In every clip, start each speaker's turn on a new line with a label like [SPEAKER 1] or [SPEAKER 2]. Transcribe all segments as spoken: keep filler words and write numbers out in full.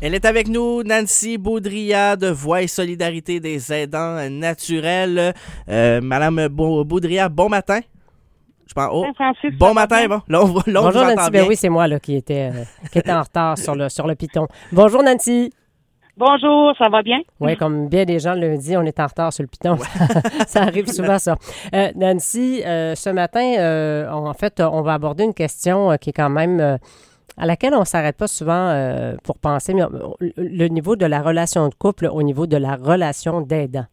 [SPEAKER 1] Elle est avec nous, Nancy Baudrillard de Voix et Solidarité des aidants naturels. Euh, Madame Baudrillard, bon matin. Je pense, oh,
[SPEAKER 2] Francis,
[SPEAKER 1] bon matin, bon. Là, on, là, on
[SPEAKER 3] Bonjour
[SPEAKER 1] vous entend
[SPEAKER 3] Nancy,
[SPEAKER 1] bien.
[SPEAKER 3] ben oui, c'est moi là, qui, était, euh, qui était en retard sur le, sur le piton. Bonjour Nancy.
[SPEAKER 2] Bonjour, ça va bien?
[SPEAKER 3] Oui, comme bien des gens le disent, on est en retard sur le piton. Ouais. Ça arrive souvent, ça. Euh, Nancy, euh, ce matin, euh, on, en fait, on va aborder une question euh, qui est quand même... Euh, à laquelle on ne s'arrête pas souvent euh, pour penser, mais le niveau de la relation de couple au niveau de la relation d'aidant.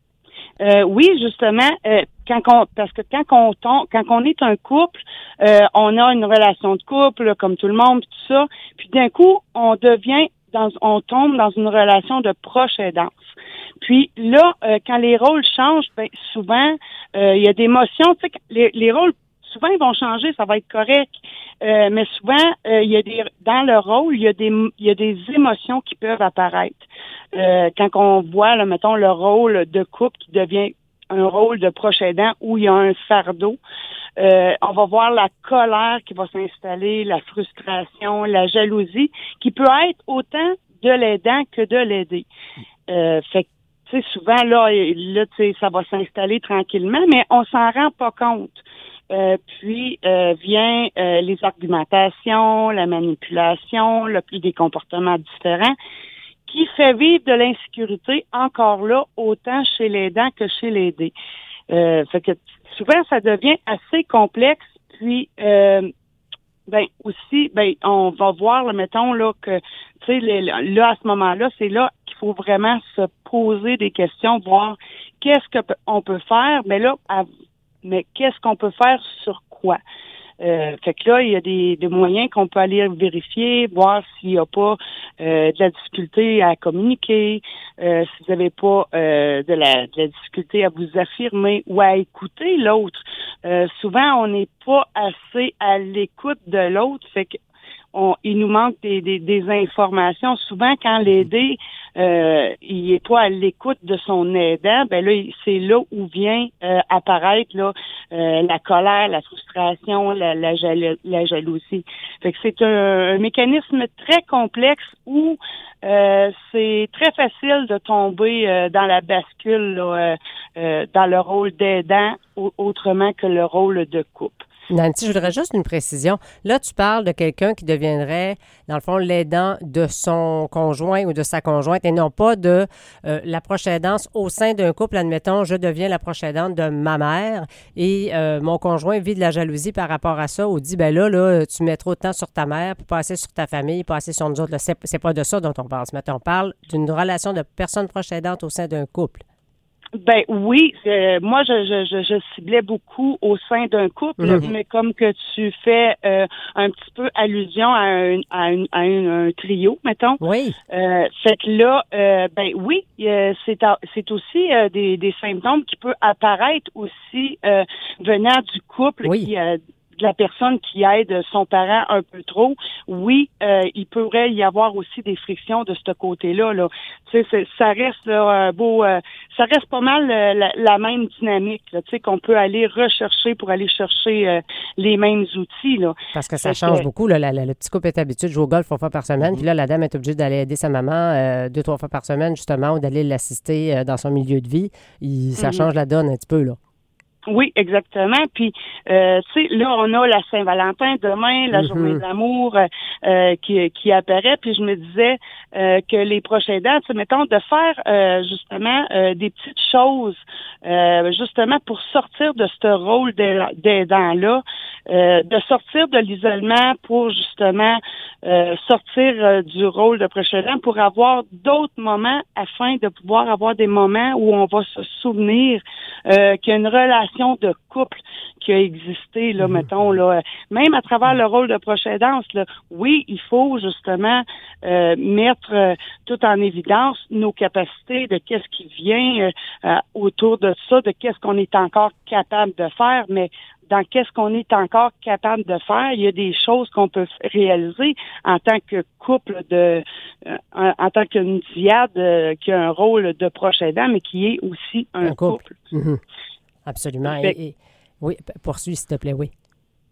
[SPEAKER 2] Euh, oui, justement, euh, quand on, parce que quand on tombe, quand on est un couple, euh, on a une relation de couple, là, comme tout le monde, tout ça, puis d'un coup, on devient, dans, on tombe dans une relation de proche aidance. Puis là, euh, quand les rôles changent, ben, souvent, euh, il y a des émotions, tu sais, les, les rôles souvent, ils vont changer, ça va être correct. Euh, mais souvent, euh, il y a des dans le rôle, il y a des il y a des émotions qui peuvent apparaître. Euh, quand on voit, là, mettons, le rôle de couple qui devient un rôle de proche aidant où il y a un fardeau, euh, on va voir la colère qui va s'installer, la frustration, la jalousie, qui peut être autant de l'aidant que de l'aider. Euh, fait que, tu sais, souvent, là, là tu sais, ça va s'installer tranquillement, mais on s'en rend pas compte. Euh, puis euh, vient euh, les argumentations, la manipulation, le plus des comportements différents, qui fait vivre de l'insécurité encore là, autant chez l'aidant que chez l'aidé. Euh, fait que souvent, ça devient assez complexe, puis euh, ben aussi, ben on va voir, là, mettons, là, que tu sais, là, à ce moment-là, c'est là qu'il faut vraiment se poser des questions, voir qu'est-ce qu'on peut faire, mais là, à mais qu'est-ce qu'on peut faire sur quoi? Euh, fait que là, il y a des, des moyens qu'on peut aller vérifier, voir s'il n'y a pas euh, de la difficulté à communiquer, euh, si vous n'avez pas euh, de, la, de la difficulté à vous affirmer ou à écouter l'autre. Euh, souvent, on n'est pas assez à l'écoute de l'autre, fait que on, il nous manque des, des, des informations. Souvent, quand l'aidé euh, il est pas à l'écoute de son aidant, ben là, c'est là où vient euh, apparaître là euh, la colère, la frustration, la, la, jalo- la jalousie. Fait que c'est un, un mécanisme très complexe où euh, c'est très facile de tomber euh, dans la bascule, là, euh, euh, dans le rôle d'aidant autrement que le rôle de couple.
[SPEAKER 3] Nancy, je voudrais juste une précision. Là, tu parles de quelqu'un qui deviendrait, dans le fond, l'aidant de son conjoint ou de sa conjointe et non pas de euh, la proche aidance au sein d'un couple. Admettons, je deviens la proche aidante de ma mère et euh, mon conjoint vit de la jalousie par rapport à ça ou dit, ben là, là, tu mets trop de temps sur ta mère, puis pas assez sur ta famille, pas assez sur nous autres. Là, c'est, c'est pas de ça dont on parle. Mais on parle d'une relation de personne proche aidante au sein d'un couple.
[SPEAKER 2] Ben oui, euh, moi je, je, je, je ciblais beaucoup au sein d'un couple, mm-hmm. mais comme que tu fais euh, un petit peu allusion à un, à un, à un, un trio, mettons.
[SPEAKER 3] Oui.
[SPEAKER 2] Euh, fait que là, euh, ben oui, euh, c'est à, c'est aussi euh, des, des symptômes qui peuvent apparaître aussi euh, venant du couple
[SPEAKER 3] oui.
[SPEAKER 2] qui euh, de la personne qui aide son parent un peu trop, oui, euh, il pourrait y avoir aussi des frictions de ce côté-là. Là. Tu sais, ça reste là, un beau, euh, ça reste pas mal euh, la, la même dynamique. Là, tu sais, qu'on peut aller rechercher pour aller chercher euh, les mêmes outils. Là.
[SPEAKER 3] Parce que ça
[SPEAKER 2] Fait
[SPEAKER 3] change
[SPEAKER 2] que,
[SPEAKER 3] beaucoup. Là, la, la, le petit couple est habitué de jouer au golf trois fois par semaine, mm-hmm. puis là, la dame est obligée d'aller aider sa maman euh, deux, trois fois par semaine, justement, ou d'aller l'assister euh, dans son milieu de vie. Il, ça mm-hmm. change la donne un petit peu, là.
[SPEAKER 2] Oui, exactement. Puis, euh, tu sais, là, on a la Saint-Valentin demain, la mm-hmm. journée de l'amour euh, qui, qui apparaît. Puis, je me disais euh, que les proches aidants, tu sais, mettons, de faire euh, justement euh, des petites choses, euh, justement pour sortir de ce rôle d'aidant-là, euh, de sortir de l'isolement pour justement euh, sortir euh, du rôle de proche aidant pour avoir d'autres moments afin de pouvoir avoir des moments où on va se souvenir euh, qu'il y a une relation de couple qui a existé, là, mmh. mettons, là, même à travers le rôle de proche aidance, là, oui, il faut justement euh, mettre euh, tout en évidence nos capacités de qu'est-ce qui vient euh, autour de ça, de qu'est-ce qu'on est encore capable de faire, mais dans qu'est-ce qu'on est encore capable de faire, il y a des choses qu'on peut réaliser en tant que couple de, euh, en, en tant qu'une diade euh, qui a un rôle de proche aidant, mais qui est aussi un, un couple.
[SPEAKER 3] couple. Mmh. Absolument. Et, et, oui, poursuis, s'il te plaît, oui.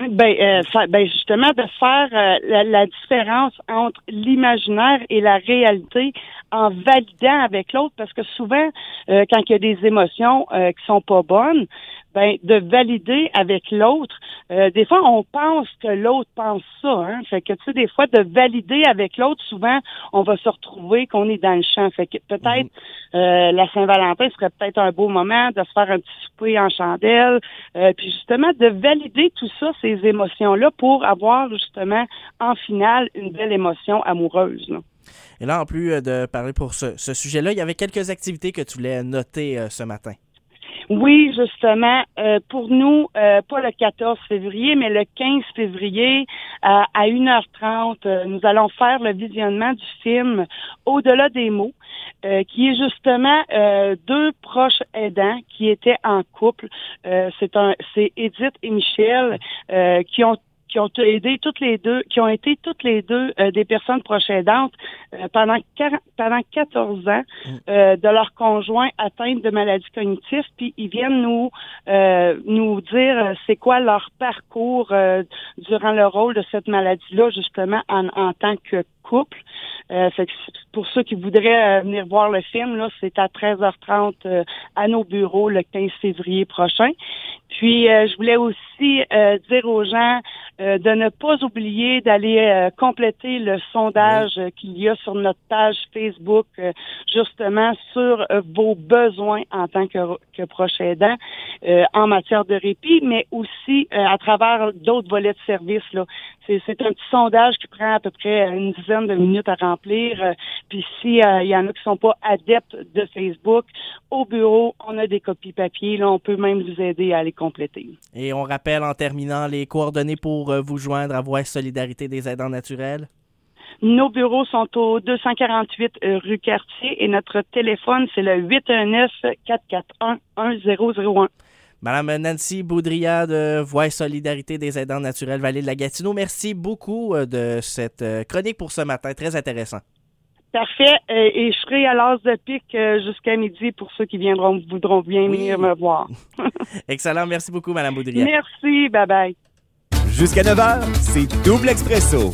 [SPEAKER 2] Ben, euh, fa- ben justement, de faire euh, la, la différence entre l'imaginaire et la réalité en validant avec l'autre, parce que souvent, euh, quand il y a des émotions euh, qui sont pas bonnes, ben de valider avec l'autre. Euh, des fois, on pense que l'autre pense ça, hein. Fait que tu sais, des fois, de valider avec l'autre, souvent, on va se retrouver qu'on est dans le champ. Fait que peut-être euh, la Saint-Valentin serait peut-être un beau moment de se faire un petit souper en chandelle, euh, puis justement de valider tout ça, ces émotions-là, pour avoir justement en finale une belle émotion amoureuse, là.
[SPEAKER 1] Et là, en plus de parler pour ce, ce sujet-là, il y avait quelques activités que tu voulais noter euh, ce matin.
[SPEAKER 2] Oui, justement, euh, pour nous, euh, pas le quatorze février, mais le quinze février, euh, à une heure trente, euh, nous allons faire le visionnement du film Au-delà des mots, euh, qui est justement euh, deux proches aidants qui étaient en couple. Euh, c'est un, c'est Edith et Michel euh, qui ont qui ont aidé toutes les deux, qui ont été toutes les deux euh, des personnes proches aidantes euh, pendant quarante, pendant quatorze ans euh, de leur conjoint atteint de maladies cognitives, puis ils viennent nous euh, nous dire euh, c'est quoi leur parcours euh, durant le rôle de cette maladie-là, justement en, en tant que couple. Euh, fait que pour ceux qui voudraient euh, venir voir le film, là, c'est à treize heures trente euh, à nos bureaux le quinze février prochain. Puis, euh, je voulais aussi euh, dire aux gens euh, de ne pas oublier d'aller euh, compléter le sondage euh, qu'il y a sur notre page Facebook, euh, justement sur euh, vos besoins en tant que, que proche aidant euh, en matière de répit, mais aussi euh, à travers d'autres volets de services, là. C'est, c'est un petit sondage qui prend à peu près une dizaine de minutes à remplir. Euh, puis si euh, il y en a qui sont pas adeptes de Facebook, au bureau, on a des copies papier. Là, on peut même vous aider à les compléter.
[SPEAKER 1] Et on rappelle en terminant les coordonnées pour euh, vous joindre à Voix Solidarité des aidants naturels.
[SPEAKER 2] Nos bureaux sont au deux cent quarante-huit rue Cartier et notre téléphone, c'est le huit un neuf, quatre quatre un, un zéro zéro un.
[SPEAKER 1] Madame Nancy Boudria de Voix Solidarité des aidants naturels Vallée de la Gatineau, merci beaucoup de cette chronique pour ce matin. Très intéressant.
[SPEAKER 2] Parfait. Euh, et je serai à l'as de pique euh, jusqu'à midi pour ceux qui viendront voudront bien oui. venir me voir.
[SPEAKER 1] Excellent. Merci beaucoup, Madame Boudria.
[SPEAKER 2] Merci. Bye-bye.
[SPEAKER 4] Jusqu'à neuf heures, c'est Double Expresso.